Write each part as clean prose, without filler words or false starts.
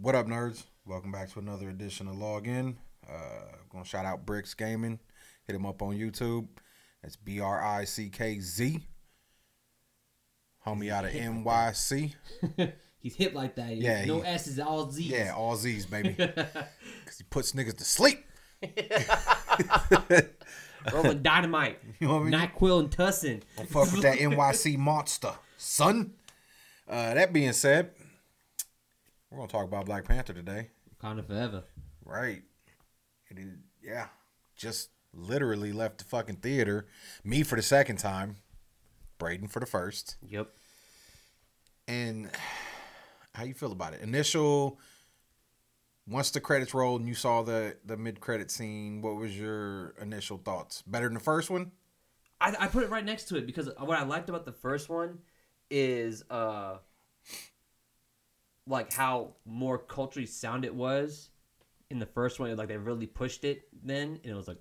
What up, nerds? Welcome back to another edition of Login. Gonna shout out Bricks Gaming. Hit him up on YouTube. That's BRICKZ. Homie out of NYC. He's hip like that. Yeah, no S's, all Z's. Yeah, all Z's, baby. Because he puts niggas to sleep. Rolling dynamite. You know what I mean? NyQuil and Tussin. Don't fuck with that NYC monster, son. That being said, we're gonna talk about Black Panther today. Wakanda forever. Right. It is, yeah. Just literally left the fucking theater. Me for the second time. Braden for the first. Yep. And how you feel about it? Initial, once the credits rolled and you saw the mid-credit scene, what was your initial thoughts? Better than the first one? I put it right next to it because what I liked about the first one is like how more culturally sound it was in the first one. Like they really pushed it then, and it was like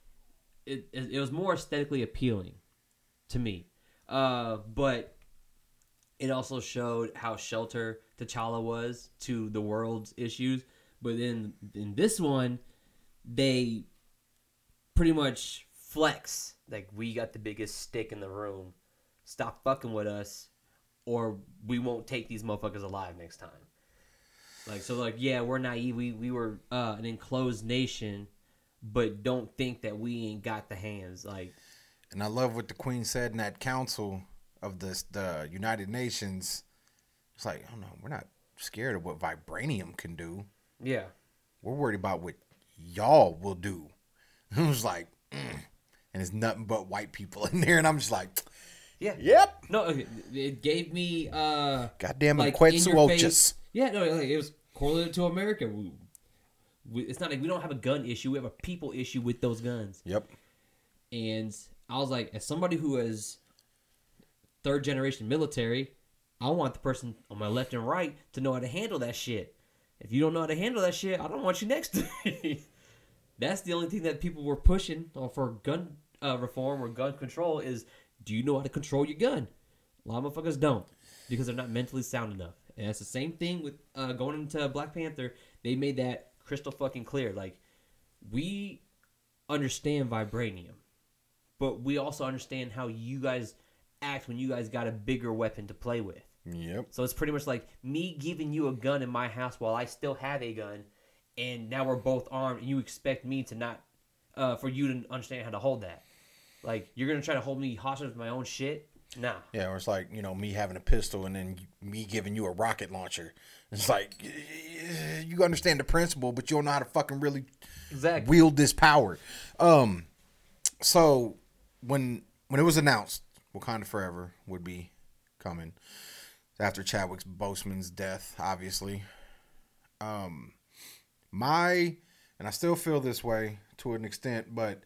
it was more aesthetically appealing to me. But it also showed how shelter T'Challa was to the world's issues. But then in this one, they pretty much flex. Like, we got the biggest stick in the room. Stop fucking with us, or we won't take these motherfuckers alive next time. Like, so, like, yeah, we're naive. We were an enclosed nation, but don't think that we ain't got the hands. Like, and I love what the Queen said in that council of the United Nations. It's like, oh no, we're not scared of what vibranium can do. yeah. We're worried about what y'all will do. It was like, and it's nothing but white people in there, and I'm just like, Yeah. yep. No, it gave me Goddamn like Quetzalcoatlus. Yeah, no, like, it was correlated to America. It's not like we don't have a gun issue; we have a people issue with those guns. Yep. And I was like, as somebody who is third generation military, I want the person on my left and right to know how to handle that shit. If you don't know how to handle that shit, I don't want you next to me. That's the only thing that people were pushing for gun reform or gun control is, do you know how to control your gun? A lot of motherfuckers don't because they're not mentally sound enough. And that's the same thing with going into Black Panther. They made that crystal fucking clear. Like, we understand vibranium, but we also understand how you guys act when you guys got a bigger weapon to play with. Yep. So it's pretty much like me giving you a gun in my house while I still have a gun, and now we're both armed, and you expect me to not, for you to understand how to hold that. Like, you're going to try to hold me hostage with my own shit? Nah. Yeah, or it's like, you know, me having a pistol and then me giving you a rocket launcher. It's like, you understand the principle, but you don't know how to fucking really wield this power. So when it was announced Wakanda Forever would be coming after Chadwick Boseman's death, obviously, and I still feel this way to an extent, but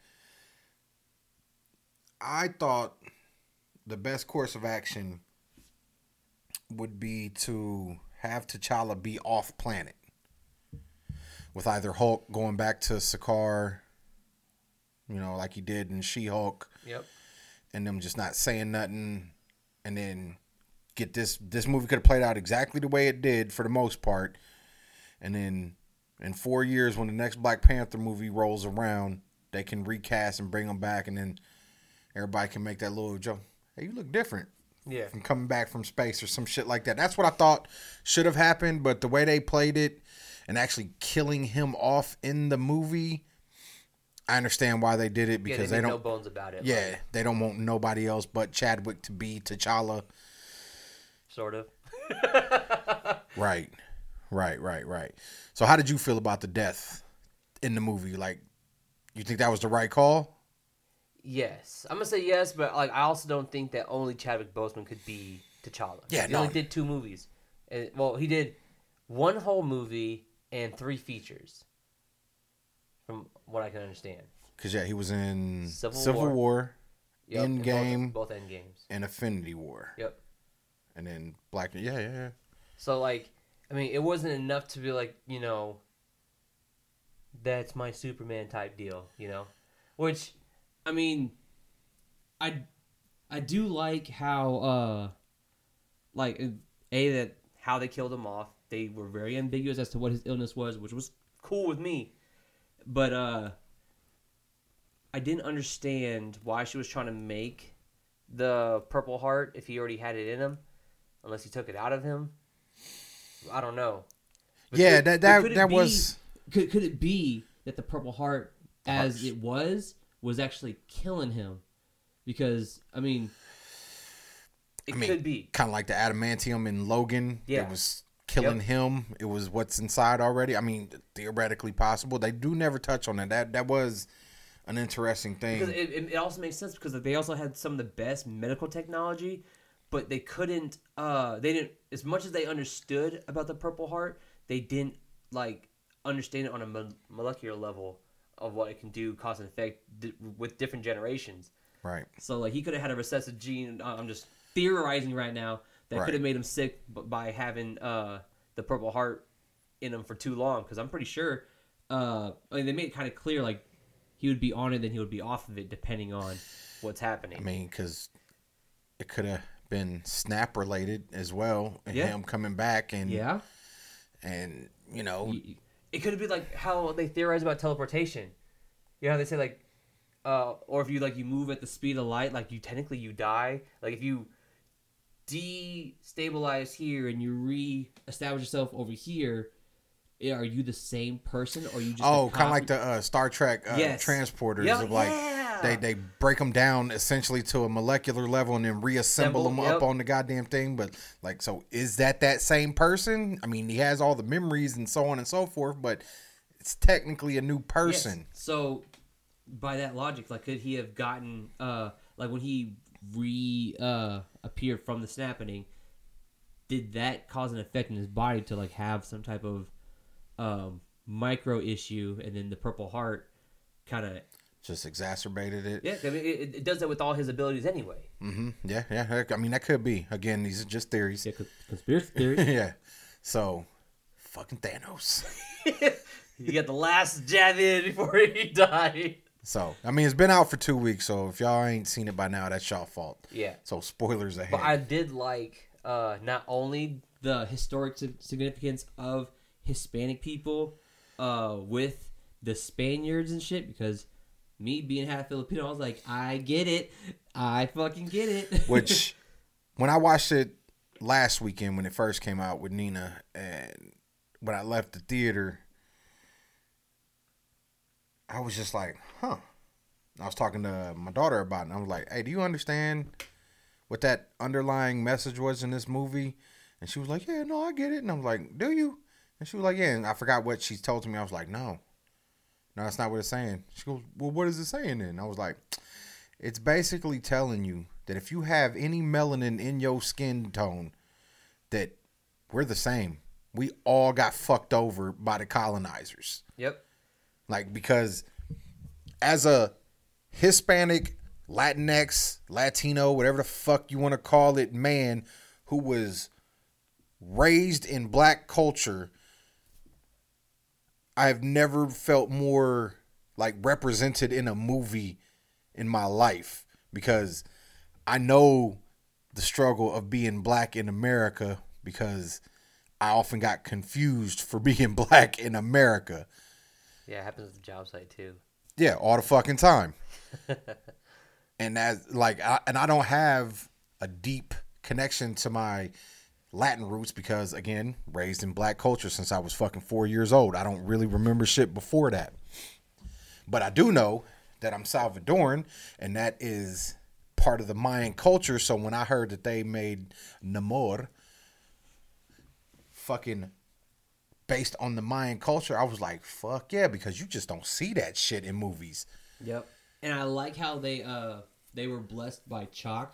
I thought the best course of action would be to have T'Challa be off planet, with either Hulk going back to Sakaar, you know, like he did in She-Hulk. Yep. And them just not saying nothing, and then get this movie could have played out exactly the way it did for the most part, and then in 4 years when the next Black Panther movie rolls around, they can recast and bring them back, and then everybody can make that little joke. Hey, you look different. Yeah. From coming back from space or some shit like that. That's what I thought should have happened, but the way they played it and actually killing him off in the movie, I understand why they did it, because they don't no bones about it. Yeah, like, they don't want nobody else but Chadwick to be T'Challa. sort of. Right. So how did you feel about the death in the movie? Like, you think that was the right call? Yes. I'm going to say yes, but like I also don't think that only Chadwick Boseman could be T'Challa. Yeah, he no. only did 2 movies. Well, he did 1 whole movie and 3 features, from what I can understand. Because, yeah, he was in Civil War, Yep, Endgame, both Endgames. and Infinity War. Yep. And then Black... Yeah. So, like, I mean, it wasn't enough to be like, you know, that's my Superman type deal, you know? Which, I mean, I do like how, like, that how they killed him off. they were very ambiguous as to what his illness was, which was cool with me. But I didn't understand why she was trying to make the Purple Heart if he already had it in him, unless he took it out of him. I don't know. But Yeah, could it be that the Purple Heart, as it was actually killing him? Because it could be kind of like the adamantium in Logan. Yeah. It was killing him. It was what's inside already. I mean, theoretically possible. They do never touch on that. That was an interesting thing. Because it also makes sense because they also had some of the best medical technology, but they couldn't. They didn't, as much as they understood about the Purple Heart, they didn't understand it on a molecular level of what it can do, cause and effect with different generations. Right. So he could have had a recessive gene. I'm just theorizing right now that could have made him sick by having the Purple Heart in him for too long. Because I'm pretty sure. They made it kind of clear he would be on it, then he would be off of it, depending on what's happening. I mean, because it could have been Snap related as well, and him coming back, and it could have been like how they theorize about teleportation. You know how they say or if you move at the speed of light, you die. If you destabilize here and you re-establish yourself over here, are you the same person, or are you just kind of like the Star Trek transporters of they break them down essentially to a molecular level and then reassemble them up on the goddamn thing. But so is that same person? I mean, he has all the memories and so on and so forth, but it's technically a new person. Yes. So by that logic, could he have gotten when he appeared from the snapping, did that cause an effect in his body to have some type of micro issue, and then the Purple Heart kind of just exacerbated it? Yeah, I mean, it does that with all his abilities anyway. Mm-hmm. Yeah. I mean, that could be. Again, these are just theories. Yeah, conspiracy theories. Yeah. So, fucking Thanos. You got the last jab in before he died. So, I mean, it's been out for 2 weeks, so if y'all ain't seen it by now, that's y'all fault. Yeah. So, spoilers ahead. But I did not only the historic significance of Hispanic people with the Spaniards and shit, because me being half Filipino, I was like, I get it. I fucking get it. Which, when I watched it last weekend when it first came out with Nina, and when I left the theater, I was just like, huh. I was talking to my daughter about it, and I was like, hey, do you understand what that underlying message was in this movie? And she was like, yeah, no, I get it. And I was like, do you? And she was like, yeah. And I forgot what she told me. I was like, no, that's not what it's saying. She goes, well, what is it saying then? And I was like, it's basically telling you that if you have any melanin in your skin tone, that we're the same. We all got fucked over by the colonizers. Yep. Because as a Hispanic, Latinx, Latino, whatever the fuck you want to call it, man who was raised in black culture, I have never felt more represented in a movie in my life, because I know the struggle of being black in America, because I often got confused for being black in America. Yeah, it happens at the job site too. Yeah, all the fucking time. And that's and I don't have a deep connection to my Latin roots because, again, raised in black culture since I was fucking 4 years old. I don't really remember shit before that. But I do know that I'm Salvadoran, and that is part of the Mayan culture. So when I heard that they made Namor fucking based on the Mayan culture, I was like, fuck yeah, because you just don't see that shit in movies. Yep. And I like how they were blessed by Chaac,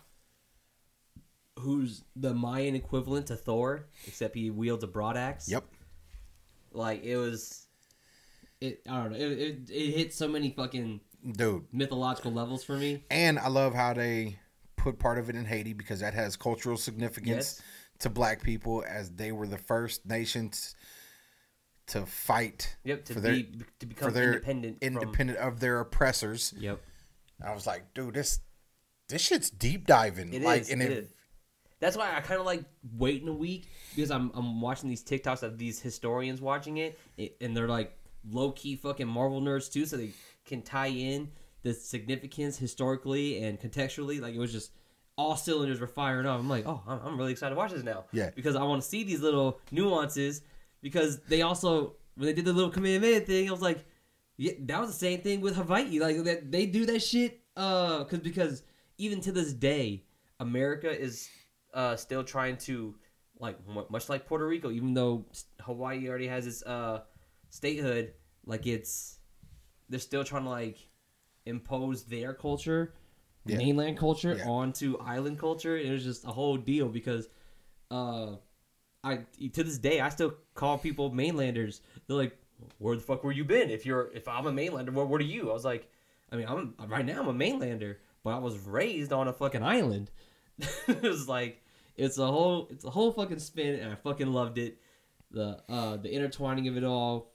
who's the Mayan equivalent to Thor, except he wields a broadaxe. Yep. I don't know. It hit so many fucking mythological levels for me. And I love how they put part of it in Haiti, because that has cultural significance to black people, as they were the first nations to fight to become independent of their oppressors. Yep. I was like, dude, this shit's deep diving. It is. That's why I kind of like waiting a week because I'm watching these TikToks of these historians watching it, and they're like low key fucking Marvel nerds too, so they can tie in the significance historically and contextually. Like it was just all cylinders were firing up. I'm like, oh, I'm really excited to watch this now. Yeah. Because I want to see these little nuances. Because they also, when they did the little Kamehameha thing, I was like, yeah, that was the same thing with Hawaii. Like that they do that shit. Because even to this day, America is still trying to, like, much like Puerto Rico, even though Hawaii already has its statehood, like they're still trying to like impose their culture, mainland culture, onto island culture. It was just a whole deal because to this day I still call people mainlanders. They're like, where the fuck were you been? If I'm a mainlander, what are you? I was like, I mean, right now I'm a mainlander, but I was raised on a fucking island. It was like it's a whole fucking spin, and I fucking loved it. The intertwining of it all,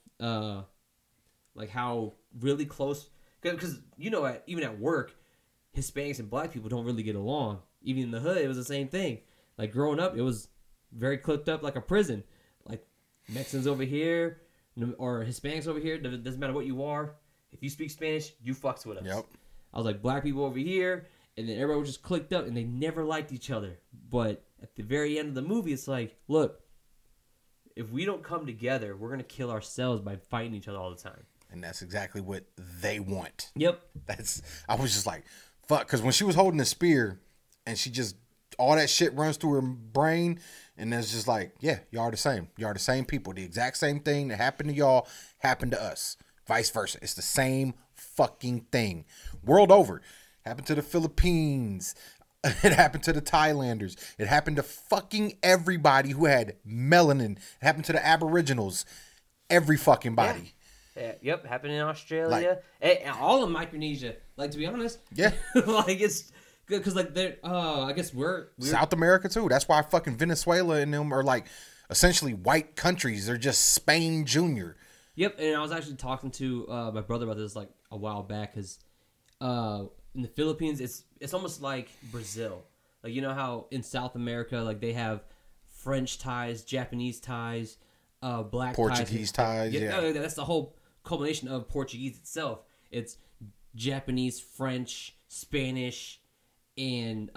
like how really close, because even at work, Hispanics and Black people don't really get along. Even in the hood, it was the same thing. Like growing up, it was very clipped up like a prison. Like Mexicans over here or Hispanics over here, doesn't matter what you are. If you speak Spanish, you fucks with us. Yep. I was like, Black people over here, and then everybody was just clicked up, and they never liked each other. But at the very end of the movie, it's like, look, if we don't come together, we're going to kill ourselves by fighting each other all the time. And that's exactly what they want. Yep. I was just like, fuck. Because when she was holding the spear and she just, all that shit runs through her brain. And it's just like, yeah, y'all are the same. Y'all are the same people. The exact same thing that happened to y'all happened to us. Vice versa. It's the same fucking thing. World over. Happened to the Philippines. It happened to the Thailanders. It happened to fucking everybody who had melanin. It happened to the Aboriginals. Every fucking body. Yeah. Yep, happened in Australia. And all of Micronesia. Like, to be honest. Yeah. Like, it's good because, like, they're, I guess we're... South America, too. That's why fucking Venezuela and them are, like, essentially white countries. They're just Spain Junior. Yep, and I was actually talking to my brother about this, like, a while back because in the Philippines, it's almost like Brazil. Like, you know how in South America, like, they have French ties, Japanese ties, black Portuguese ties. Yeah. That's the whole culmination of Portuguese itself. It's Japanese, French, Spanish, and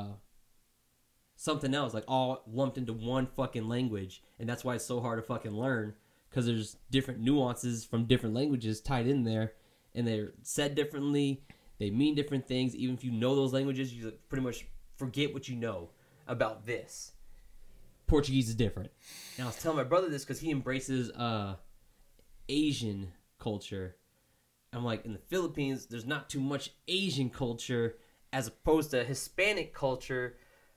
something else, like, all lumped into one fucking language. And that's why it's so hard to fucking learn, because there's different nuances from different languages tied in there, and they're said differently. They mean different things. Even if you know those languages, you pretty much forget what you know about this. Portuguese is different. And I was telling my brother this because he embraces Asian culture. I'm like, in the Philippines, there's not too much Asian culture as opposed to Hispanic culture.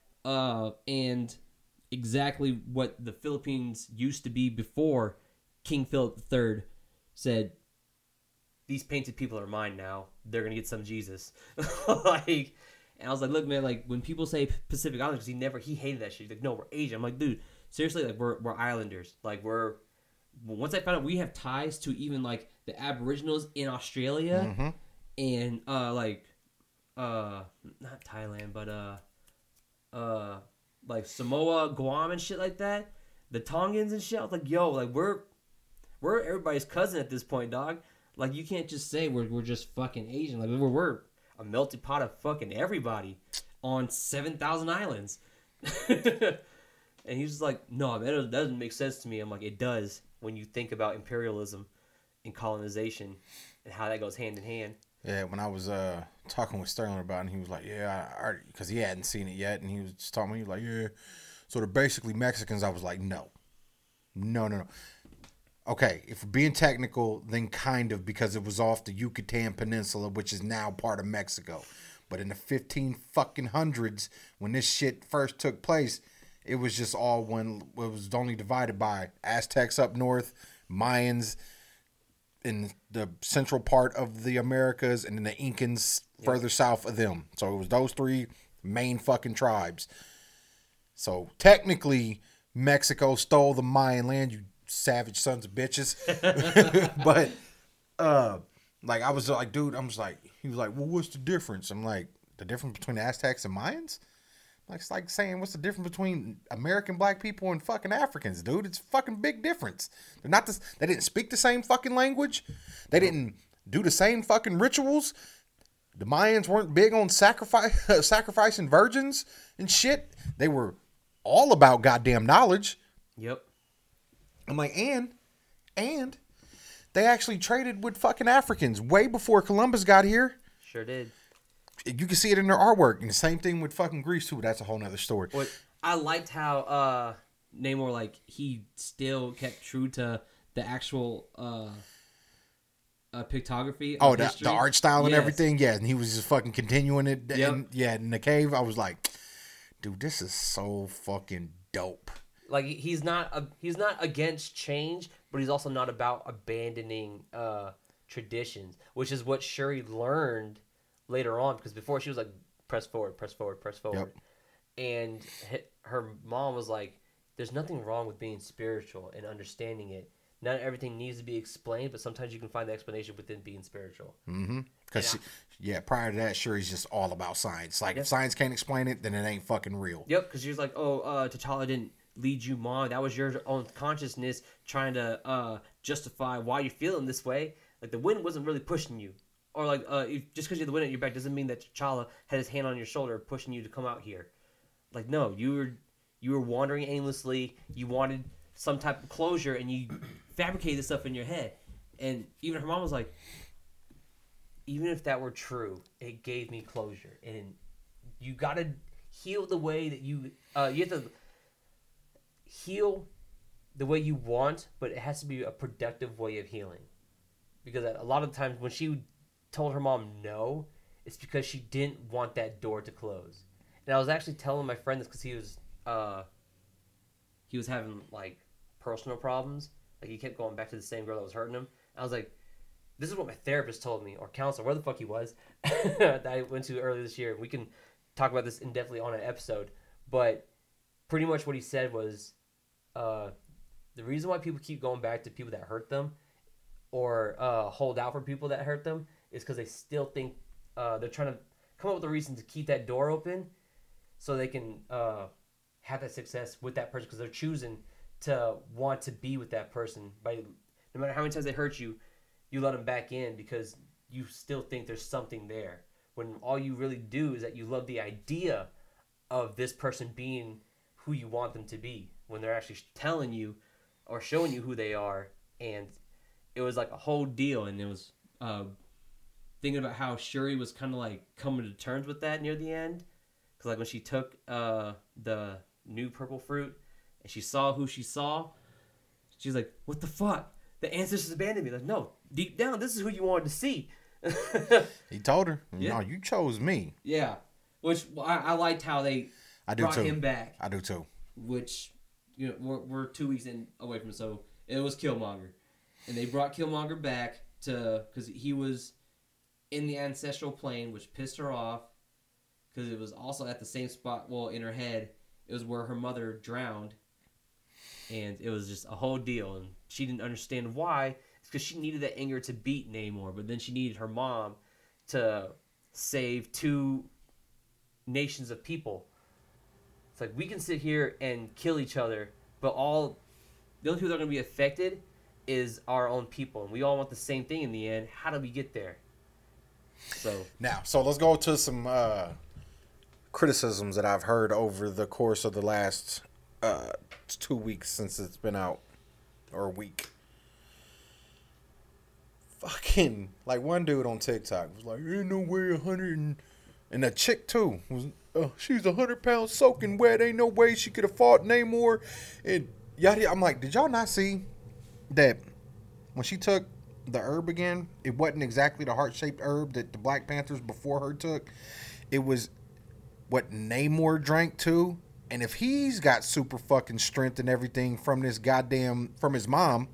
And exactly what the Philippines used to be before King Philip III said, these painted people are mine now. They're going to get some Jesus. Like, and I was like, look, man, like, when people say Pacific Islanders, he hated that shit. He's like, no, we're Asian. I'm like, dude, seriously, like, we're islanders. Like, once I found out we have ties to even, like, the Aboriginals in Australia, and, not Thailand, but, like, Samoa, Guam, and shit like that, the Tongans and shit, I was like, yo, like, we're everybody's cousin at this point, dog. Like, you can't just say we're just fucking Asian. Like, we're a melting pot of fucking everybody on 7,000 islands. And he's just like, no, that doesn't make sense to me. I'm like, it does when you think about imperialism and colonization and how that goes hand in hand. Yeah, when I was talking with Sterling about it, and he was like, yeah, because he hadn't seen it yet, and he was just talking to me, he was like, yeah, so they're basically Mexicans. I was like, no. Okay, if we're being technical, then kind of, because it was off the Yucatan Peninsula, which is now part of Mexico. But in the 1500s, when this shit first took place, it was just all one. It was only divided by Aztecs up north, Mayans in the central part of the Americas, and then the Incans further south of them. So it was those three main fucking tribes. So technically, Mexico stole the Mayan land, you savage sons of bitches. But like, I was like, dude, he was like, well, what's the difference? I'm like, the difference between the Aztecs and Mayans? Like, it's like saying, what's the difference between American black people and fucking Africans, dude? It's a fucking big difference. They're not this. They didn't speak the same fucking language. They didn't do the same fucking rituals. The Mayans weren't big on sacrificing virgins and shit. They were all about goddamn knowledge. Yep. I'm like, and they actually traded with fucking Africans way before Columbus got here. Sure did. You can see it in their artwork. And the same thing with fucking Greece, too. That's a whole nother story. What I liked how Namor, like, he still kept true to the actual pictography. Oh, the art style and yes. everything? Yeah, and he was just fucking continuing it. Yep. In the cave. I was like, dude, this is so fucking dope. Like, he's not against change, but he's also not about abandoning traditions, which is what Shuri learned later on, because before she was like, press forward. Yep. And her mom was like, there's nothing wrong with being spiritual and understanding it. Not everything needs to be explained, but sometimes you can find the explanation within being spiritual. Mm-hmm. Because, prior to that, Shuri's just all about science. Like, if science can't explain it, then it ain't fucking real. Yep, because she was like, T'Challa didn't lead you, Mom. That was your own consciousness trying to justify why you're feeling this way. Like, the wind wasn't really pushing you. Or, like, just because you have the wind at your back doesn't mean that T'Challa had his hand on your shoulder pushing you to come out here. Like, no, you were wandering aimlessly. You wanted some type of closure, and you fabricated this stuff in your head. And even her mom was like, even if that were true, it gave me closure. And you got to heal the way that you have to heal the way you want, but it has to be a productive way of healing. Because a lot of times when she told her mom no, it's because she didn't want that door to close. And I was actually telling my friend this because he was having like personal problems. Like, he kept going back to the same girl that was hurting him. And I was like, this is what my therapist told me, or counselor, where the fuck he was, that I went to earlier this year. We can talk about this in-depthly on an episode. But pretty much what he said was, the reason why people keep going back to people that hurt them, or hold out for people that hurt them, is because they still think they're trying to come up with a reason to keep that door open so they can have that success with that person, because they're choosing to want to be with that person. By no matter how many times they hurt you, you let them back in because you still think there's something there. When all you really do is that you love the idea of this person being who you want them to be, when they're actually telling you or showing you who they are. And it was like a whole deal. And it was thinking about how Shuri was kind of like coming to terms with that near the end. Because like when she took the new purple fruit and she saw who she saw, she's like, what the fuck? The ancestors abandoned me. Like, no, deep down, this is who you wanted to see. He told her, Yeah. no, you chose me. Yeah. Which I liked how they brought him back. I do too. Which, you know, we're 2 weeks away from it, so it was Killmonger. And they brought Killmonger back because he was in the ancestral plane, which pissed her off. Because it was also at the same spot, well, in her head, it was where her mother drowned. And it was just a whole deal. And she didn't understand why. It's because she needed that anger to beat Namor. But then she needed her mom to save 2 nations of people. It's like, we can sit here and kill each other, but the only people that are going to be affected is our own people. And we all want the same thing in the end. How do we get there? So let's go to some criticisms that I've heard over the course of the last 2 weeks since it's been out, or a week. Fucking, like, one dude on TikTok was like, ain't no way 100 and a chick too was, she's 100 pounds soaking wet, ain't no way she could have fought Namor, and yada. I'm like, did y'all not see that when she took the herb again, it wasn't exactly the heart-shaped herb that the Black Panthers before her took. It was what Namor drank too. And if he's got super fucking strength and everything from his mom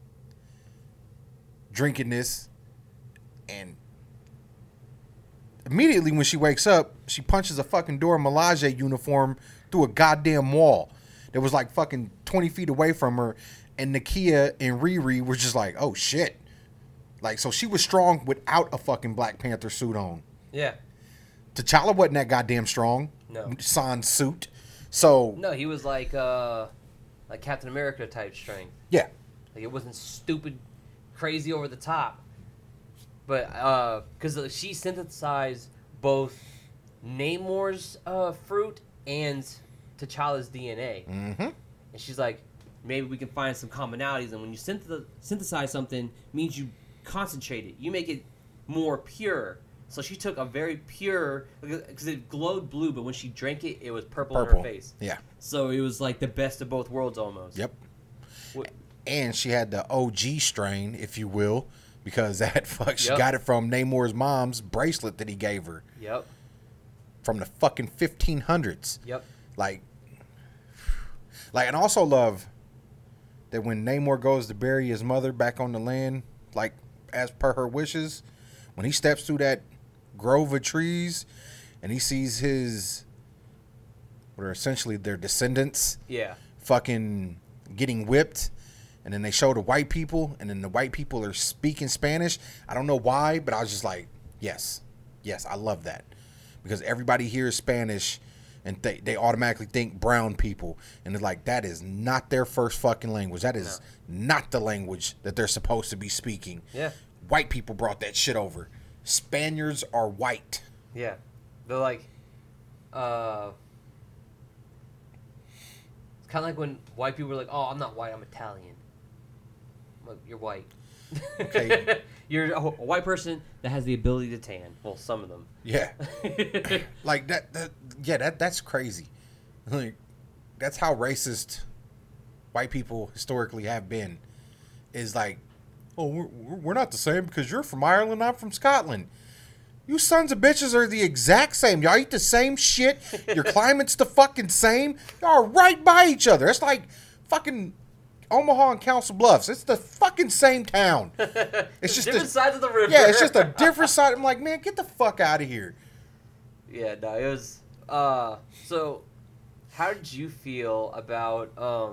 drinking this, and immediately when she wakes up, she punches a fucking Dora Milaje uniform through a goddamn wall that was like fucking 20 feet away from her. And Nakia and Riri were just like, oh shit. Like, so she was strong without a fucking Black Panther suit on. yeah. T'Challa wasn't that goddamn strong. No. sans suit. So No, he was like Captain America type strength. yeah, Like it wasn't stupid, crazy over the top. But because she synthesized both Namor's fruit and T'Challa's DNA, mm-hmm. and she's like, maybe we can find some commonalities. And when you synthesize something, means you concentrate it, you make it more pure. So she took a very pure, because it glowed blue, but when she drank it, it was purple on her face. Yeah. So it was like the best of both worlds almost. Yep. What? And she had the OG strain, if you will, because she Yep. got it from Namor's mom's bracelet that he gave her Yep. from the fucking 1500s. Yep. Like, and also love that when Namor goes to bury his mother back on the land, like as per her wishes, when he steps through that grove of trees and he sees what are essentially their descendants, Yeah. fucking getting whipped, and then they show the white people, and then the white people are speaking Spanish. I don't know why, but I was just like, yes, I love that, because everybody hears Spanish and they automatically think brown people, and they're like, that is not their first fucking language. That is not the language that they're supposed to be speaking. Yeah. White people brought that shit over. Spaniards are white. Yeah. They're like, it's kind of like when white people are like, oh, I'm not white, I'm Italian. I'm like, you're white. Okay. You're a white person that has the ability to tan. Well, some of them. Yeah. Like that's crazy. Like, that's how racist white people historically have been. Is like, oh, we're not the same because you're from Ireland, I'm from Scotland. You sons of bitches are the exact same. Y'all eat the same shit. Your climate's the fucking same. Y'all are right by each other. It's like fucking Omaha and Council Bluffs. It's the fucking same town. It's just different sides of the river. Yeah, it's just a different side. I'm like, man, get the fuck out of here. Yeah, no, it was. So, how did you feel about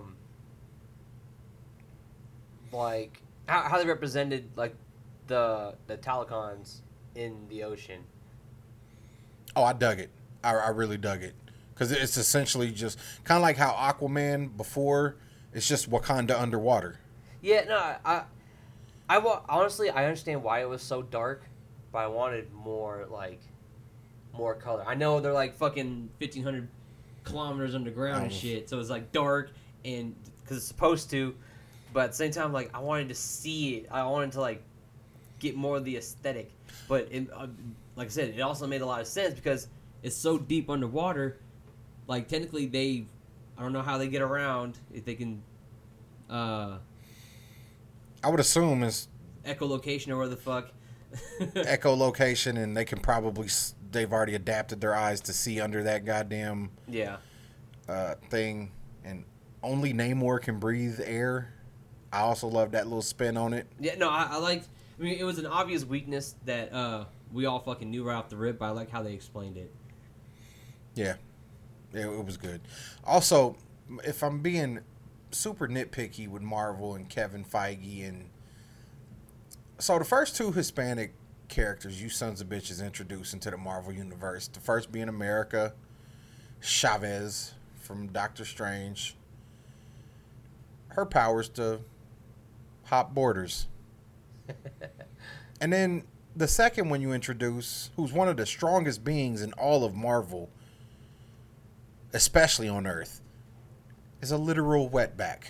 like how they represented like the Talcons in the ocean? Oh, I dug it. I really dug it, because it's essentially just kind of like how Aquaman before. It's just Wakanda underwater. Yeah, no, honestly, I understand why it was so dark, but I wanted more color. I know they're like fucking 1,500 kilometers underground and shit, so it's like dark, and because it's supposed to, but at the same time, like I wanted to see it. I wanted to like get more of the aesthetic, but like I said, it also made a lot of sense because it's so deep underwater. Like technically, I don't know how they get around, if they can I would assume it's echolocation or whatever the fuck. echolocation, and they can probably they've already adapted their eyes to see under that goddamn thing, and only Namor can breathe air. I also love that little spin on it. Yeah, no, I liked. I mean, it was an obvious weakness that we all fucking knew right off the rip, but I like how they explained it. Yeah. It was good. Also, if I'm being super nitpicky with Marvel and Kevin Feige, and so the first two Hispanic characters you sons of bitches introduced into the Marvel universe, the first being America Chavez from Doctor Strange. Her powers to hop borders. And then the second one you introduce, who's one of the strongest beings in all of Marvel, especially on Earth, is a literal wetback.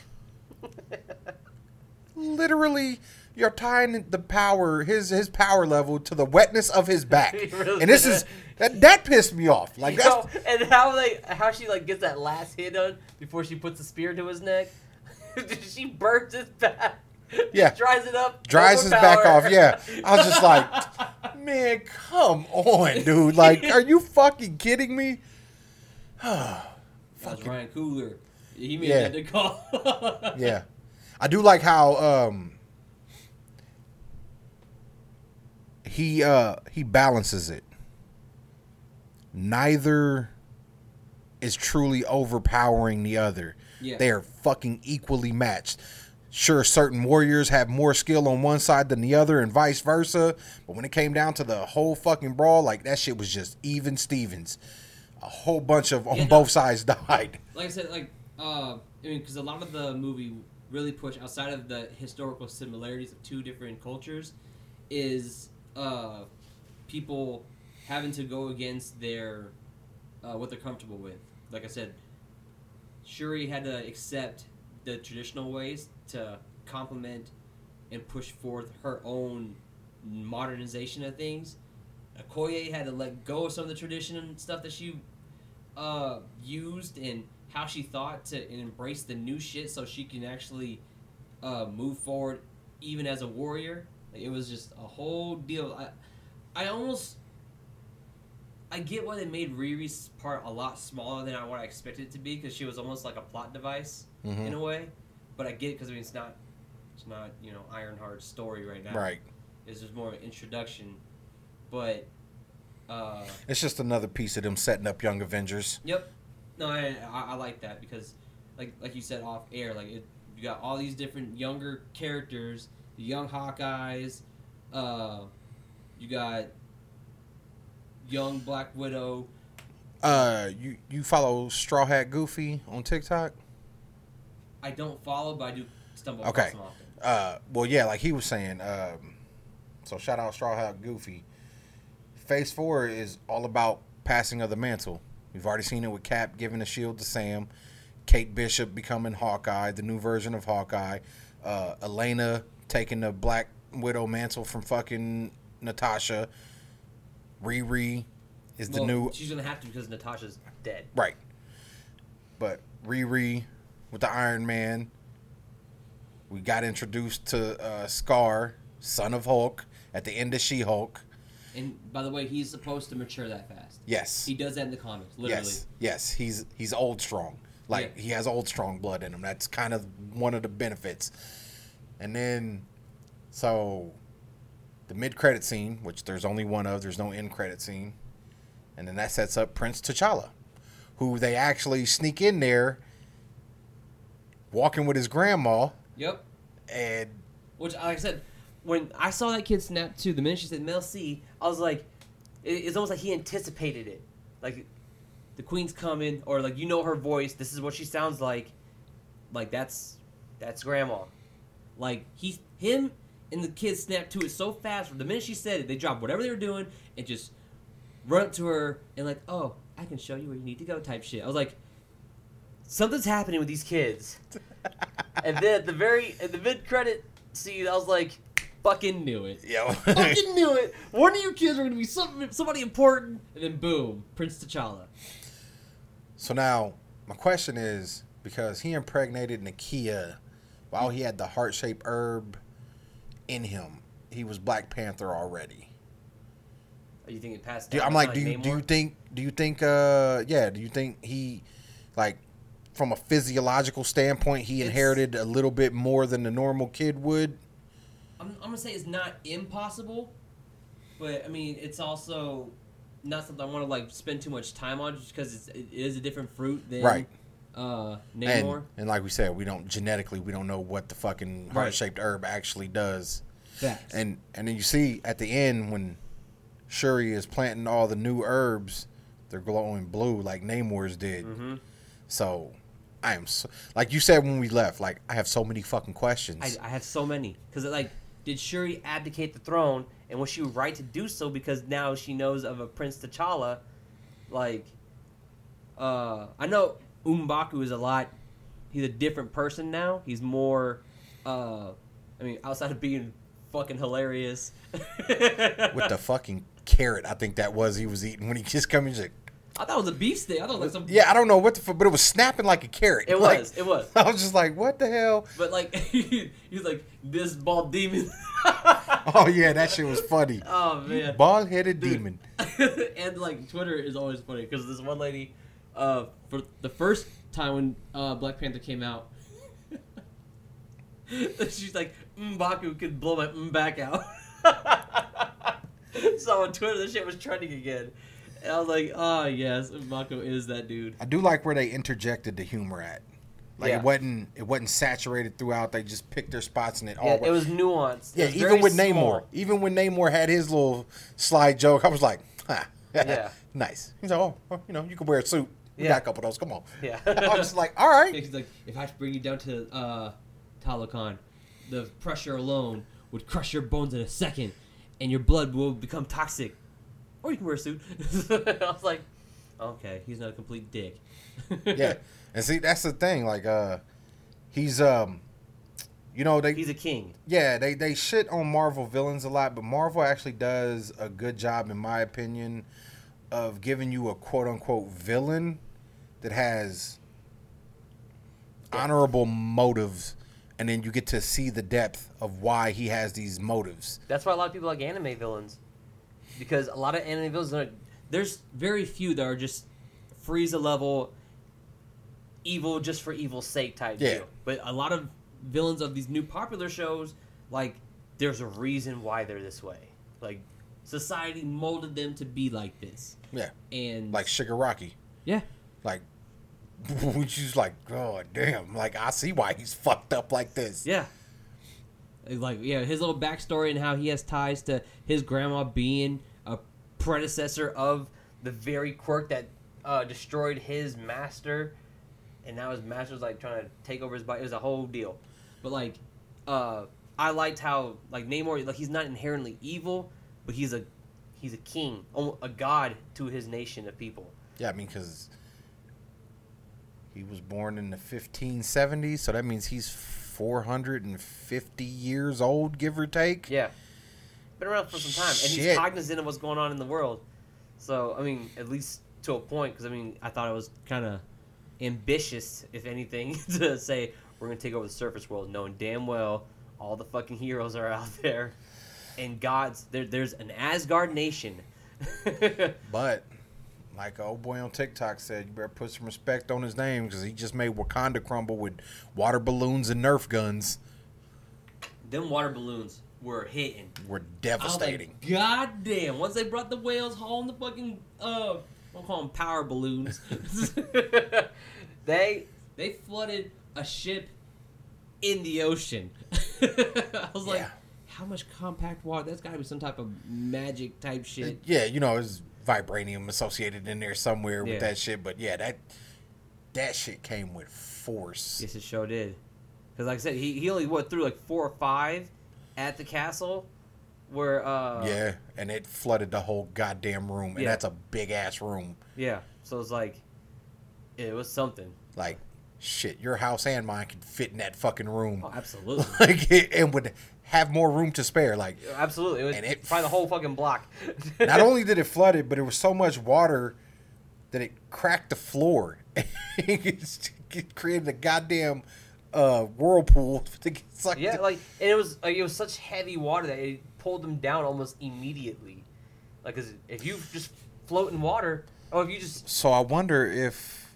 Literally, you're tying the power, his power level, to the wetness of his back. Really And this is that pissed me off. Like that's and how she like gets that last hit on before she puts the spear to his neck. She burns his back. Yeah. Just dries it up. dries his back off. Yeah, I was just like, man, come on, dude. Like, are you fucking kidding me? That's Ryan Coogler. He made Yeah. that call. Yeah, I do like how he balances it. Neither is truly overpowering the other. Yeah. They are fucking equally matched. Sure, certain warriors have more skill on one side than the other and vice versa, but when it came down to the whole fucking brawl, like, that shit was just even Stevens. a whole bunch of on Yeah, no. both sides died. Like I said, I mean, because a lot of the movie really pushed outside of the historical similarities of two different cultures, is people having to go against their what they're comfortable with. Like I said, Shuri had to accept the traditional ways to complement and push forth her own modernization of things. Okoye had to let go of some of the tradition and stuff that she used and how she thought to and embrace the new shit so she can actually move forward even as a warrior. Like, it was just a whole deal. I get why they made Riri's part a lot smaller than what I expected it to be, because she was almost like a plot device in a way. But I get it because it's not Ironheart's story right now. Right. It's just more of an introduction. But it's just another piece of them setting up Young Avengers. Yep. No, I like that because, like you said off air, you got all these different younger characters, the young Hawkeyes, you got young Black Widow. You follow Straw Hat Goofy on TikTok? I don't follow, but I do stumble across them often. Well, yeah, like he was saying. So shout out Straw Hat Goofy. Phase 4 is all about passing of the mantle. We've already seen it with Cap giving the shield to Sam, Kate Bishop becoming Hawkeye, the new version of Hawkeye, Elena taking the Black Widow mantle from fucking Natasha. Riri is the new. She's gonna have to because Natasha's dead. Right. But Riri with the Iron Man. We got introduced to Scar, son of Hulk, at the end of She-Hulk. And by the way, he's supposed to mature that fast. Yes. He does that in the comics, literally. Yes. He's old strong. He has old strong blood in him. That's kind of one of the benefits. And then, so the mid-credit scene, which there's only one of, there's no end-credit scene. And then that sets up Prince T'Challa, who they actually sneak in there walking with his grandma. Yep. And which, like I said, when I saw that kid snap to the minute she said Mel C, I was like, it's almost like he anticipated it. Like, the queen's coming, or like, you know her voice, this is what she sounds like. Like, that's grandma. Like, him and the kid snapped to it so fast. From the minute she said it, they dropped whatever they were doing and just run up to her and like, oh, I can show you where you need to go type shit. I was like, something's happening with these kids. And then at the mid-credit scene, I was like, fucking knew it. Yo. Fucking knew it. One of you kids are going to be somebody important. And then boom, Prince T'Challa. So now, my question is, because he impregnated Nakia while he had the heart-shaped herb in him, he was Black Panther already. Oh, you think it passed? Do you think he, like, from a physiological standpoint, he inherited a little bit more than the normal kid would? I'm going to say it's not impossible, but, I mean, it's also not something I want to, like, spend too much time on just because it is a different fruit than Namor. And like we said, we don't know what the fucking heart-shaped herb actually does. Facts. And then you see at the end when Shuri is planting all the new herbs, they're glowing blue like Namor's did. Mm-hmm. So I am so, like you said when we left, like I have so many fucking questions. I have so many because like, did Shuri abdicate the throne, and was she right to do so because now she knows of a Prince T'Challa? Like, I know M'Baku is he's a different person now. He's more, outside of being fucking hilarious. With the fucking carrot, I think that was he was eating when he just come in. Like, I thought it was a beef stick. I thought it was like some. Yeah, I don't know what the fuck, but it was snapping like a carrot. It was. I was just like, what the hell? But like, he's like this bald demon. Oh yeah, that shit was funny. Oh man, bald-headed demon. And like Twitter is always funny because this one lady, for the first time when Black Panther came out, she's like, M'Baku could blow my back out. So on Twitter, this shit was trending again. And I was like, oh, yes, M'Baku is that dude. I do like where they interjected the humor at. Like, it wasn't saturated throughout. They just picked their spots and it was nuanced. Yeah, even with Namor. Even when Namor had his little slide joke, I was like, huh. Yeah. Nice. He's like, oh, well, you know, you can wear a suit. We Yeah. got a couple of those. Come on. Yeah. I was like, all right. He's like, if I have to bring you down to Talokan, the pressure alone would crush your bones in a second, and your blood will become toxic. Or you can wear a suit. I was like, okay, he's not a complete dick. Yeah. And see, that's the thing. Like, he's, you know, He's a king. yeah, they shit on Marvel villains a lot, but Marvel actually does a good job, in my opinion, of giving you a quote-unquote villain that has honorable motives, and then you get to see the depth of why he has these motives. That's why a lot of people like anime villains. Because a lot of anime villains, There's very few that are just Frieza level evil just for evil's sake type Yeah. deal. But a lot of villains of these new popular shows, like, There's a reason why they're this way. like society molded them to be like this. Yeah, And like Shigaraki. yeah, Like, which is like, oh damn! Like, I see why he's fucked up like this. Yeah. like his little backstory and how he has ties to his grandma being a predecessor Of the very quirk that destroyed his master. And now his master's like trying to take over his body. It was a whole deal. but like I liked how like Namor, like he's not inherently evil, but he's a king, a god to his nation of people. Yeah, I mean, because he was born in the 1570s, so that means he's 450 years old, give or take. Yeah, been around for some time, and he's Shit. cognizant of what's going on in the world. So I mean, at least to a point, because I mean, I thought it was kind of ambitious, if anything, to say we're gonna take over the surface world, knowing damn well all the fucking heroes are out there, and gods. There's an Asgard nation. But, like old boy on TikTok said, you better put some respect on his name, because he just made Wakanda crumble with water balloons and Nerf guns. them water balloons were hitting. Were I was devastating. like, God damn! Once they brought the whales home, the fucking I'll call them power balloons. They They flooded a ship in the ocean. I was like, Yeah. how much compact water? That's got to be some type of magic type shit. Yeah, you know, there's vibranium associated in there somewhere Yeah. with that shit, but yeah, that shit came with force. Yes, it sure did. Because, like I said, he only threw like 4 or 5 at the castle, where Yeah, and it flooded the whole goddamn room, and Yeah. that's a big ass room. yeah. So it's like it was something. Like, shit, your house and mine could fit in that fucking room. Oh, absolutely, Like, and would have more room to spare. Like, absolutely. It was And it- probably the whole fucking block. not only did it flood it, but there was so much water that it cracked the floor. It created a goddamn whirlpool to get sucked yeah, in. like, and it was such heavy water that it pulled them down almost immediately. Like, 'cause if you just float in water, or if you just So I wonder if,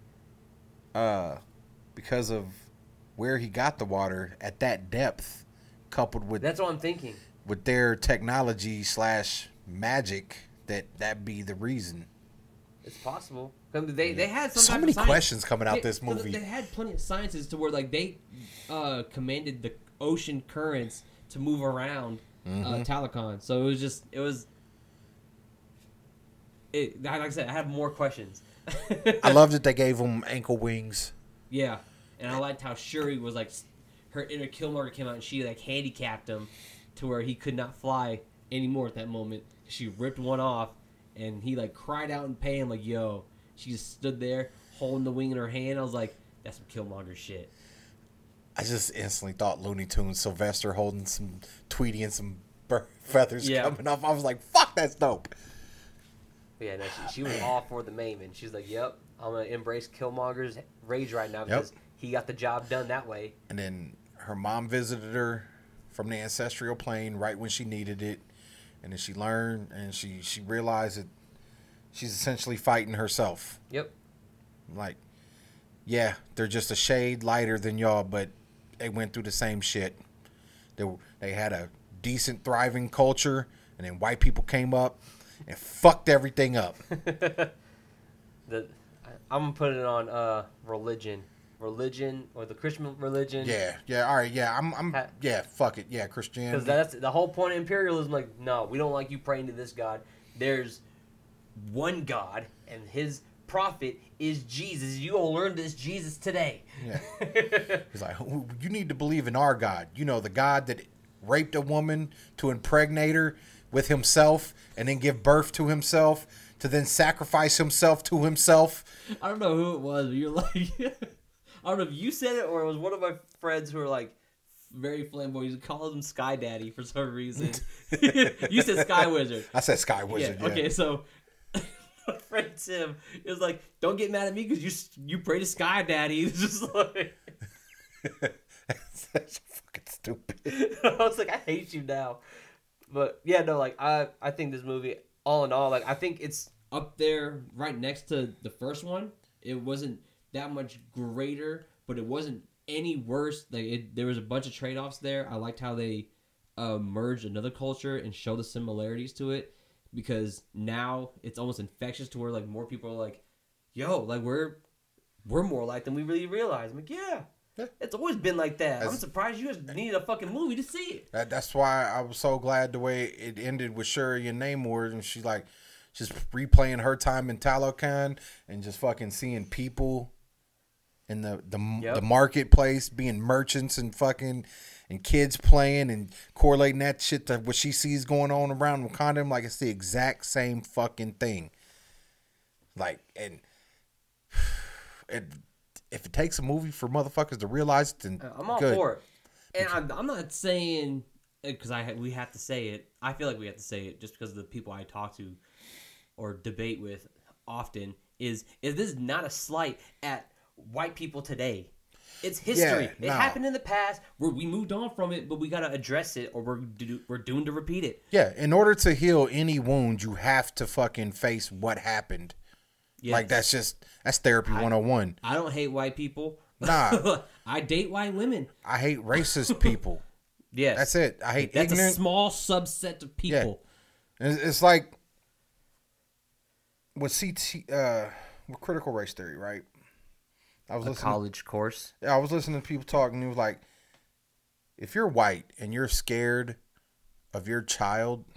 because of where he got the water at that depth, coupled with that's what I'm thinking. their technology / magic, that be the reason. It's possible. 'Cause they had some So type many of science. questions coming out They- this movie. They had plenty of sciences to where like they commanded the ocean currents to move around Talokan. So like I said, I have more questions. I love that they gave him ankle wings. Yeah, and I liked how Shuri was like, her inner Killmonger came out and she like handicapped him to where he could not fly anymore at that moment. She ripped one off, and he like cried out in pain, like, "Yo!" She just stood there holding the wing in her hand. I was like, "That's some Killmonger shit." I just instantly thought Looney Tunes, Sylvester holding some Tweety and some feathers Yeah. coming off. I was like, fuck, that's dope. But yeah, no, she was all for the Maimon. She's like, "Yep, I'm gonna embrace Killmonger's rage right now because he got the job done that way." And then her mom visited her from the ancestral plane right when she needed it. And then she learned and she realized that she's essentially fighting herself. Yep. Like, yeah, they're just a shade lighter than y'all, but they went through the same shit. They had a decent, thriving culture, and then white people came up and fucked everything up. I'm gonna put it on religion or the Christian religion. Yeah, all right, yeah, yeah, fuck it, yeah, Christianity. Because that's the whole point of imperialism. Like, no, we don't like you praying to this god. There's one God, and his prophet is Jesus. You gonna learn this Jesus today. Yeah. He's like, you need to believe in our God. You know, the God that raped a woman to impregnate her with himself and then give birth to himself to then sacrifice himself to himself. I don't know who it was, but you're like, I don't know if you said it or it was one of my friends who were like, very flamboyant. You call him Sky Daddy for some reason. You said Sky Wizard. I said Sky Wizard. Yeah. Okay, so my friend Tim is like, don't get mad at me because you pray to Sky Daddy. It's just like, That's fucking stupid. I was like, I hate you now. But yeah, no, like I think this movie, all in all, like I think it's up there right next to the first one. It wasn't that much greater, but it wasn't any worse. Like there was a bunch of trade-offs there. I liked how they merged another culture and show the similarities to it, because now it's almost infectious to where like more people are like, yo, like we're more alike than we really realize. I'm like, yeah. It's always been like that. I'm surprised you guys needed a fucking movie to see it. That's why I was so glad the way it ended with Shuri and Namor, and she's like just replaying her time in Talokan and just fucking seeing people in the marketplace being merchants and fucking and kids playing and correlating that shit to what she sees going on around Wakanda. I'm like, it's the exact same fucking thing. Like, and if it takes a movie for motherfuckers to realize it, then I'm all good. for it. And I'm not saying because we have to say it. I feel like we have to say it just because of the people I talk to or debate with often. Is this not a slight at white people today? It's history. It happened in the past. We moved on from it, but we gotta address it, or we're doomed to repeat it. Yeah, in order to heal any wound, you have to fucking face what happened. Yes. Like that's therapy 101. I don't hate white people. Nah. I date white women. I hate racist people. Yes. That's it. I hate That's ignorant. a small subset of people. Yeah. It's like with with critical race theory, right? I was listening college course. I was listening to people talk, and it was like, if you're white and you're scared of your child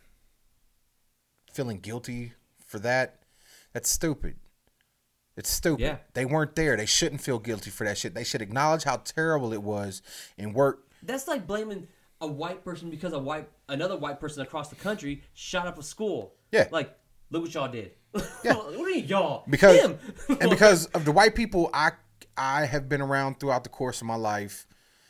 feeling guilty for that, that's stupid. It's stupid. Yeah. They weren't there. They shouldn't feel guilty for that shit. They should acknowledge how terrible it was and work. That's like blaming a white person because another white person across the country shot up a school. Yeah. Like, look what y'all did. Yeah. What do you mean y'all? Because Him. and because of the white people I have been around throughout the course of my life,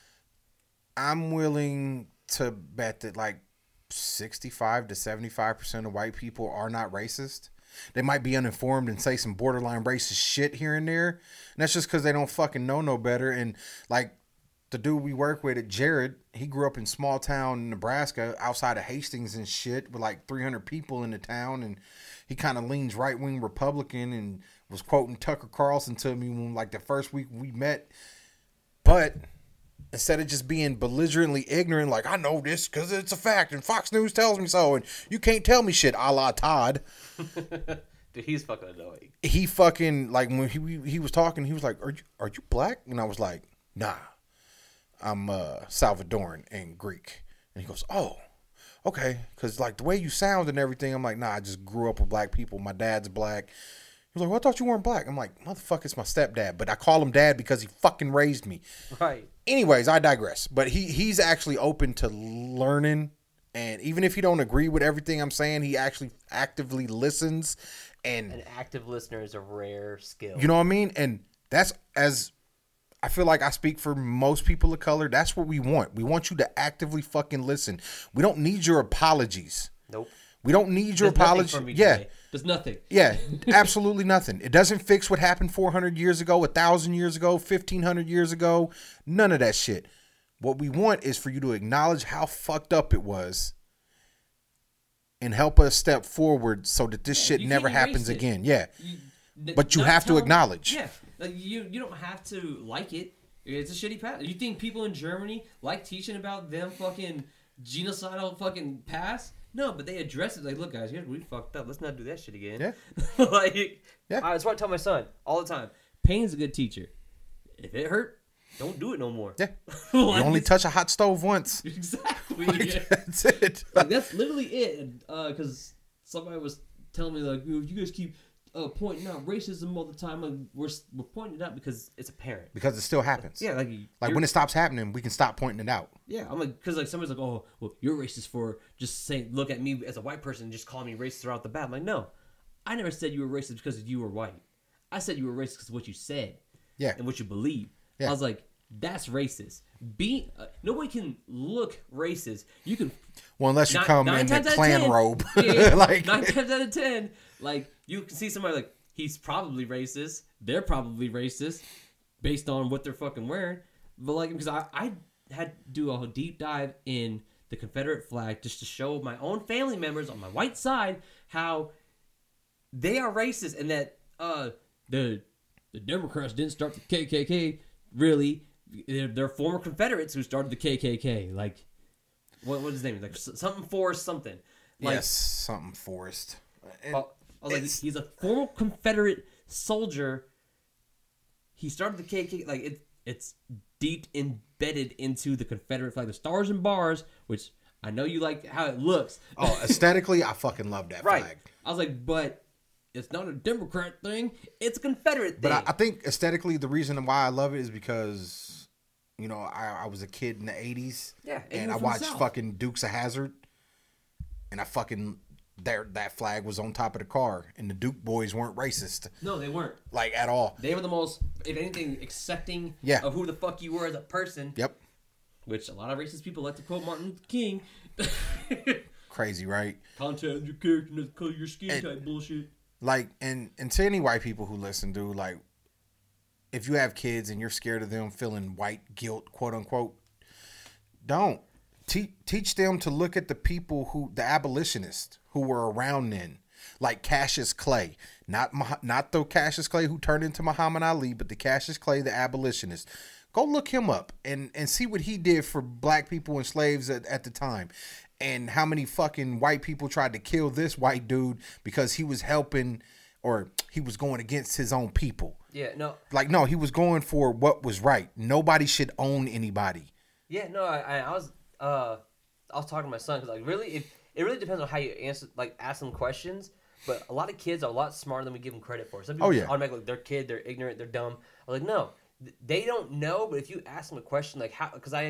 I'm willing to bet that like 65 to 75% of white people are not racist. They might be uninformed and say some borderline racist shit here and there. And that's just because they don't fucking know no better. And like the dude we work with at Jared, he grew up in small town Nebraska outside of Hastings and shit with like 300 people in the town. And he kind of leans right-wing Republican and was quoting Tucker Carlson to me when like the first week we met. But instead of just being belligerently ignorant, like, I know this because it's a fact and Fox News tells me so and you can't tell me shit, a la Todd. Dude, he's fucking annoying. He fucking, like, when he was talking, he was like, are you black? And I was like, nah, I'm Salvadoran and Greek. And he goes, oh, okay. Because, like, the way you sound and everything, I'm like, nah, I just grew up with black people. My dad's black. He was like, well, I thought you weren't black. I'm like, motherfucker, it's my stepdad. But I call him dad because he fucking raised me. Right. Anyways, I digress. But he's actually open to learning. And even if he don't agree with everything I'm saying, he actually actively listens. And an active listener is a rare skill. You know what I mean? And that's, as I feel like I speak for most people of color, that's what we want. We want you to actively fucking listen. We don't need your apologies. Nope. We don't need your apology. Yeah. There's nothing. Yeah, absolutely nothing. It doesn't fix what happened 400 years ago, 1,000 years ago, 1,500 years ago. None of that shit. What we want is for you to acknowledge how fucked up it was and help us step forward so that this shit never happens again. Yeah. But you have to acknowledge. Yeah. Like you don't have to like it. It's a shitty past. You think people in Germany like teaching about them fucking genocidal fucking past? No, but they address it like, look, guys, here's we fucked up. Let's not do that shit again. Yeah. Like, yeah. That's what I tell my son all the time. Pain's a good teacher. If it hurt, don't do it no more. Yeah. You only touch a hot stove once. Exactly. Like, that's it. Like, that's literally it. Because somebody was telling me like, you guys keep pointing out racism all the time. Like, we're pointing it out because it's apparent. Because it still happens. Yeah, like when it stops happening, we can stop pointing it out. Yeah, I'm like, because like somebody's like, oh, well, you're racist for just saying, look at me as a white person and just calling me racist right off the bat. I'm like, no, I never said you were racist because you were white. I said you were racist because of what you said. Yeah. And what you believe. Yeah. I was like, that's racist. Nobody can look racist. You can. Well, unless you come in the Klan 10, robe. Yeah, like 9 times out of 10, like you can see somebody like he's probably racist. They're probably racist based on what they're fucking wearing. But like, because I had to do a deep dive in the Confederate flag just to show my own family members on my white side how they are racist and that the Democrats didn't start the KKK. Really, they're former Confederates who started the KKK. Like, what is his name? Like something Forrest something. Like, yes, something Forrest. I was like, he's a former Confederate soldier. He started the KKK. Like it's deep embedded into the Confederate flag. The stars and bars, which I know you like how it looks. Oh, aesthetically, I fucking love that right. flag. I was like, but it's not a Democrat thing. It's a Confederate thing. But I think aesthetically, the reason why I love it is because, you know, I was a kid in the 80s. Yeah. And I watched fucking Dukes of Hazzard. And I fucking, that flag was on top of the car. And the Duke boys weren't racist. No, they weren't. Like, at all. They were the most, if anything, accepting of who the fuck you were as a person. Yep. Which a lot of racist people like to quote Martin Luther King. Crazy, right? Content of your character, not the color of your skin type bullshit. Like, and to any white people who listen, dude, like, if you have kids and you're scared of them feeling white guilt, quote unquote, don't. Teach them to look at the people the abolitionists who were around then, like Cassius Clay, not the Cassius Clay who turned into Muhammad Ali, but the Cassius Clay, the abolitionist. Go look him up and see what he did for black people and slaves at the time. And how many fucking white people tried to kill this white dude because he was helping or he was going against his own people. Yeah, no. Like, no, he was going for what was right. Nobody should own anybody. Yeah, no, I was talking to my son because, like, really, it really depends on how you ask them questions. But a lot of kids are a lot smarter than we give them credit for. Some people just automatically, like, they're kid, they're ignorant, they're dumb. I was like, no, they don't know. But if you ask them a question, like, how, because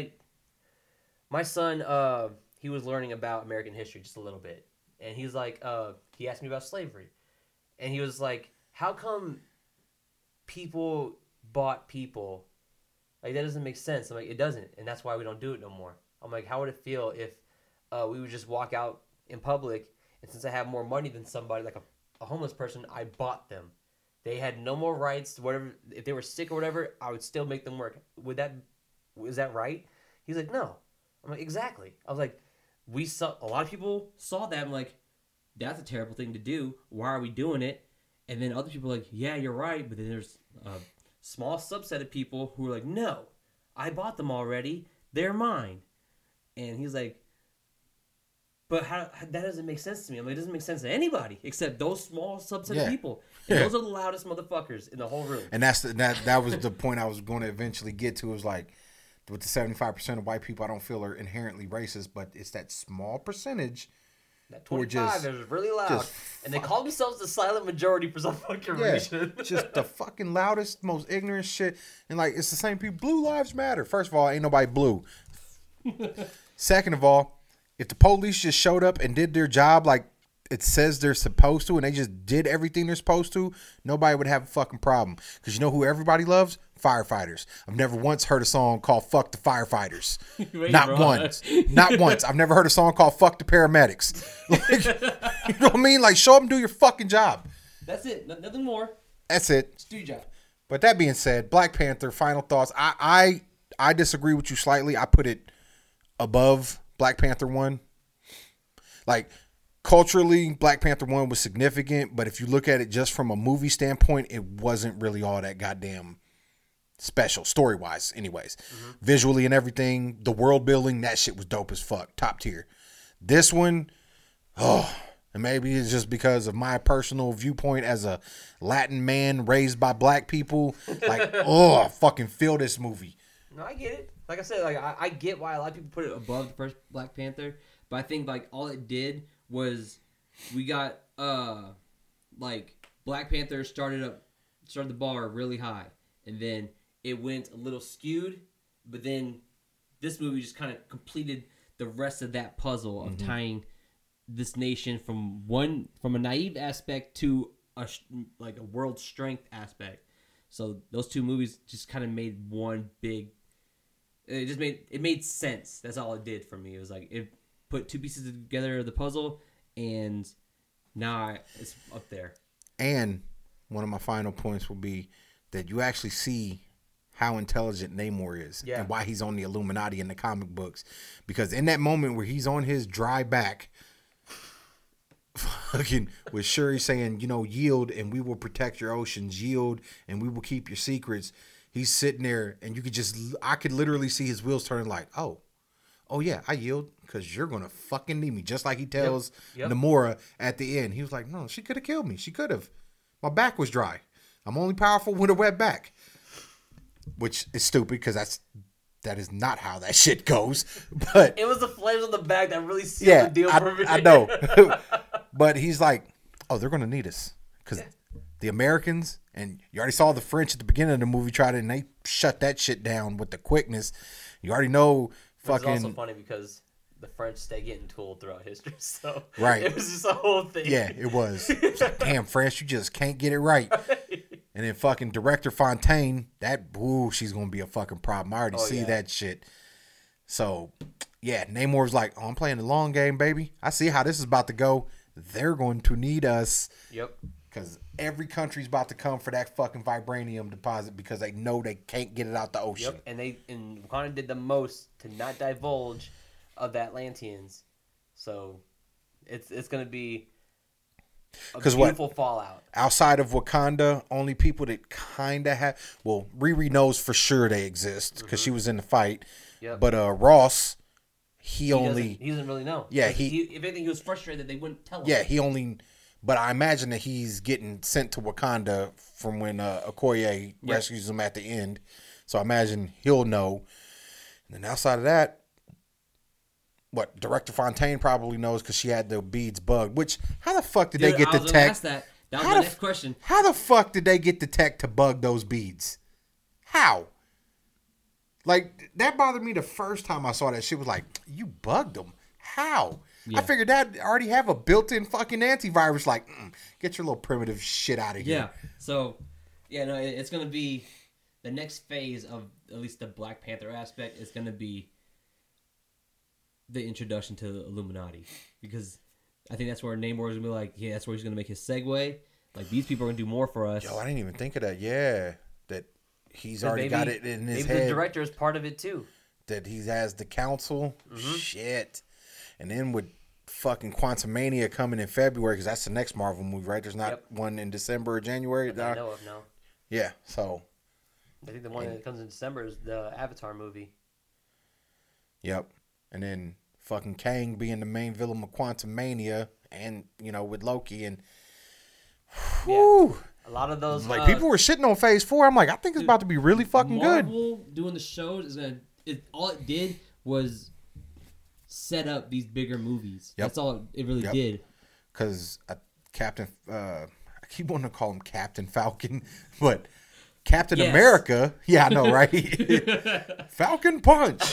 my son, he was learning about American history just a little bit. And he's like, he asked me about slavery. And he was like, how come people bought people? Like, that doesn't make sense. I'm like, it doesn't. And that's why we don't do it no more. I'm like, how would it feel if we would just walk out in public, and since I have more money than somebody, like a homeless person, I bought them. They had no more rights. Whatever, if they were sick or whatever, I would still make them work. Is that right? He's like, no. I'm like, exactly. I was like, a lot of people saw that. I'm like, that's a terrible thing to do. Why are we doing it? And then other people are like, yeah, you're right. But then there's a small subset of people who are like, no, I bought them already. They're mine. And he's like, but how that doesn't make sense to me. I mean, it doesn't make sense to anybody except those small subset of people. And those are the loudest motherfuckers in the whole room. And that was the point I was going to eventually get to. Is like, with the 75% of white people I don't feel are inherently racist, but it's that small percentage. That 25 is really loud. And they call themselves the silent majority for some fucking reason. Just the fucking loudest, most ignorant shit. And like, it's the same people. Blue lives matter. First of all, ain't nobody blue. Second of all, if the police just showed up and did their job like it says they're supposed to, and they just did everything they're supposed to, nobody would have a fucking problem. Because you know who everybody loves? Firefighters. I've never once heard a song called "Fuck the Firefighters." Not once. Not once. I've never heard a song called "Fuck the Paramedics." Like, you know what I mean? Like, show them do your fucking job. That's it. Nothing more. That's it. Just do your job. But that being said, Black Panther, final thoughts. I disagree with you slightly. I put it above Black Panther 1. Like, culturally, Black Panther 1 was significant, but if you look at it just from a movie standpoint, it wasn't really all that goddamn special, story-wise, anyways. Mm-hmm. Visually and everything, the world building, that shit was dope as fuck. Top tier. This one, and maybe it's just because of my personal viewpoint as a Latin man raised by black people. Like, I fucking feel this movie. No, I get it. Like I said, like I get why a lot of people put it above the first Black Panther, but I think like all it did was we got like Black Panther started the bar really high, and then it went a little skewed, but then this movie just kind of completed the rest of that puzzle of tying this nation from a naive aspect to a world strength aspect. So those two movies just kind of made one big. It made sense. That's all it did for me. It was like it put two pieces together of the puzzle, and now it's up there. And one of my final points will be that you actually see how intelligent Namor is and why he's on the Illuminati in the comic books. Because in that moment where he's on his dry back, fucking with Shuri saying, yield and we will protect your oceans, yield and we will keep your secrets. He's sitting there and I could literally see his wheels turning like, oh yeah, I yield because you're going to fucking need me. Just like he tells Namora at the end. He was like, no, she could have killed me. She could have. My back was dry. I'm only powerful with a wet back. Which is stupid because that is not how that shit goes. But it was the flames on the back that really sealed the deal for me. I know. But he's like, oh, they're going to need us. Because the Americans, and you already saw the French at the beginning of the movie and they shut that shit down with the quickness. You already know fucking. It's also funny because the French stay getting tooled throughout history. So right. It was just a whole thing. Yeah, it was. It's like, damn, French, you just can't get it right. And then fucking Director Fontaine, she's going to be a fucking problem. I already see that shit. So, yeah, Namor's like, I'm playing the long game, baby. I see how this is about to go. They're going to need us. Yep. Because every country's about to come for that fucking vibranium deposit because they know they can't get it out the ocean. Yep, and Wakanda did the most to not divulge of the Atlanteans. So, it's going to be a beautiful fallout. Outside of Wakanda, only people that kind of have... Well, Riri knows for sure they exist because she was in the fight. Yep. But Ross, he doesn't really know. Yeah, if anything, he was frustrated that they wouldn't tell him. Yeah, he only... But I imagine that he's getting sent to Wakanda from when Okoye rescues him at the end. So I imagine he'll know. And then outside of that, Director Fontaine probably knows because she had the beads bugged. Which, how the fuck did they get the tech? That was my next question. How the fuck did they get the tech to bug those beads? How? Like, that bothered me the first time I saw that shit. Was like, you bugged them. How? Yeah. I figured that already have a built-in fucking antivirus. Like, get your little primitive shit out of here. Yeah. So, it's going to be the next phase of at least the Black Panther aspect is going to be the introduction to the Illuminati, because I think that's where Namor is going to be like, that's where he's going to make his segue. Like, these people are going to do more for us. Yo, I didn't even think of that. Yeah. That he's already got it in his head. Maybe the director is part of it too. That he has the council. Shit. And then with fucking Quantumania coming in February, because that's the next Marvel movie, right? There's not one in December or January. I know of, no. Yeah, so. I think the one that comes in December is the Avatar movie. Yep. And then fucking Kang being the main villain of Quantumania, and, with Loki, and a lot of those people were shitting on Phase 4. I'm like, I think it's about to be really fucking good. Marvel doing the shows all it did was set up these bigger movies. Yep. That's all it really did. Because Captain, I keep wanting to call him Captain Falcon, but Captain America. Yeah, I know, right? Falcon Punch.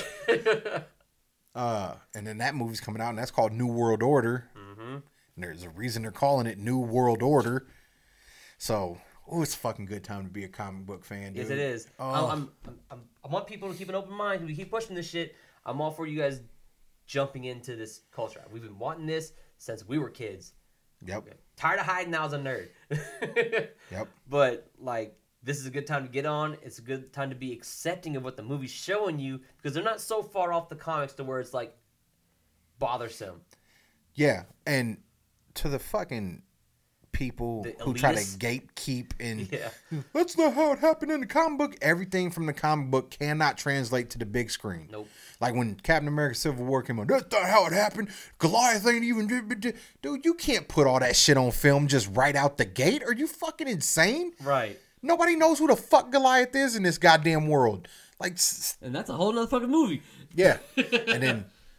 And then that movie's coming out, and that's called New World Order. Mm-hmm. And there's a reason they're calling it New World Order. So, it's a fucking good time to be a comic book fan, dude. Yes, it is. I want people to keep an open mind. We keep pushing this shit. I'm all for you guys jumping into this culture. We've been wanting this since we were kids. Yep. Okay. Tired of hiding now as a nerd. Yep. But, this is a good time to get on. It's a good time to be accepting of what the movie's showing you, because they're not so far off the comics to where it's, bothersome. Yeah, and to the fucking people who try to gatekeep and that's not how it happened in the comic book. Everything from the comic book cannot translate to the big screen. Nope. Like when Captain America Civil War came out, that's not how it happened. Goliath ain't even... Dude, you can't put all that shit on film just right out the gate. Are you fucking insane? Right. Nobody knows who the fuck Goliath is in this goddamn world. And that's a whole nother fucking movie. Yeah. And then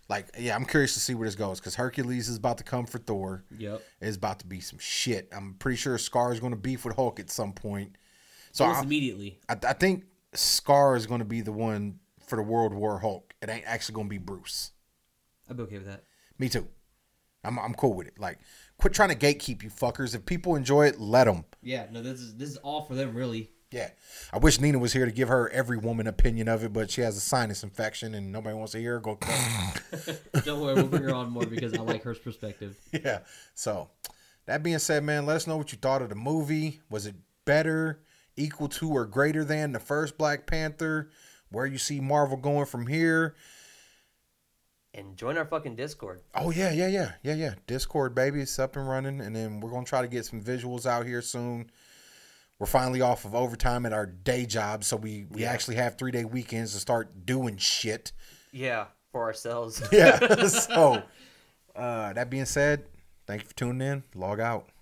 Like, yeah, I'm curious to see where this goes because Hercules is about to come for Thor. Yep. It's about to be some shit. I'm pretty sure Scar is going to beef with Hulk at some point. So Almost immediately. I think Scar is going to be the one for the World War Hulk. It ain't actually going to be Bruce. I'd be okay with that. Me too. I'm cool with it. Like, quit trying to gatekeep, you fuckers. If people enjoy it, let them. Yeah, no, this is all for them, really. Yeah. I wish Nina was here to give her every woman opinion of it, but she has a sinus infection and nobody wants to hear her go. Don't worry, we'll bring her on more because I like her perspective. Yeah. So, that being said, man, let us know what you thought of the movie. Was it better, equal to, or greater than the first Black Panther? Where you see Marvel going from here? And join our fucking Discord. Oh, yeah. Discord, baby. It's up and running. And then we're going to try to get some visuals out here soon. We're finally off of overtime at our day job, so we actually have 3-day weekends to start doing shit. Yeah, for ourselves. Yeah. So, that being said, thank you for tuning in. Log out.